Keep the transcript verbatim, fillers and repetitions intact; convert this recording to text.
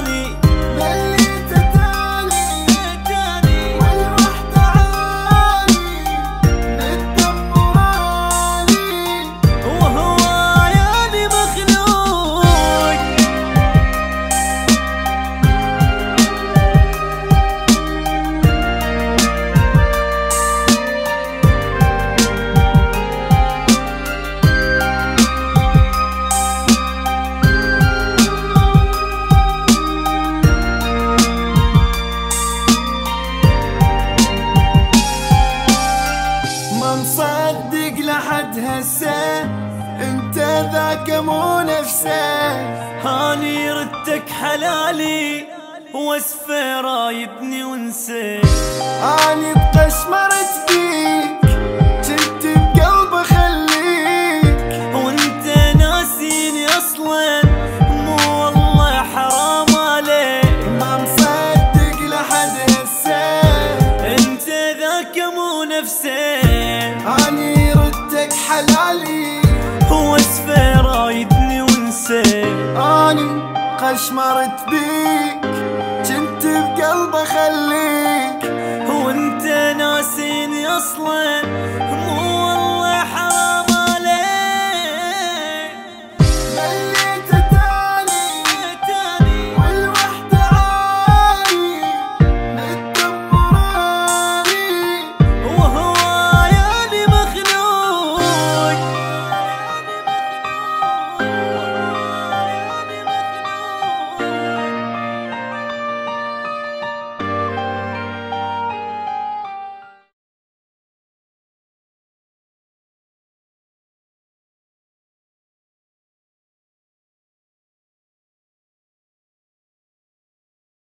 تاني مليت تاني والروح تعاني بالدم وراني وهواياني مخلوق. ما مصدق لحد هسه انت ذاك مو نفسه. هاني ردتك حلالي واسفه رايدني ونسيت. اني تقشمرت بيك جنت بقلبي خليك وانت ناسيني اصلا مو والله حرام عليك. ما مصدق لحد هسه انت ذاك مو نفسه. اني ردتك حلالي واسفه رايدني ونسيت. اني قشمرت بيك جنت بقلبي خليك وانت ناسيني اصلا مو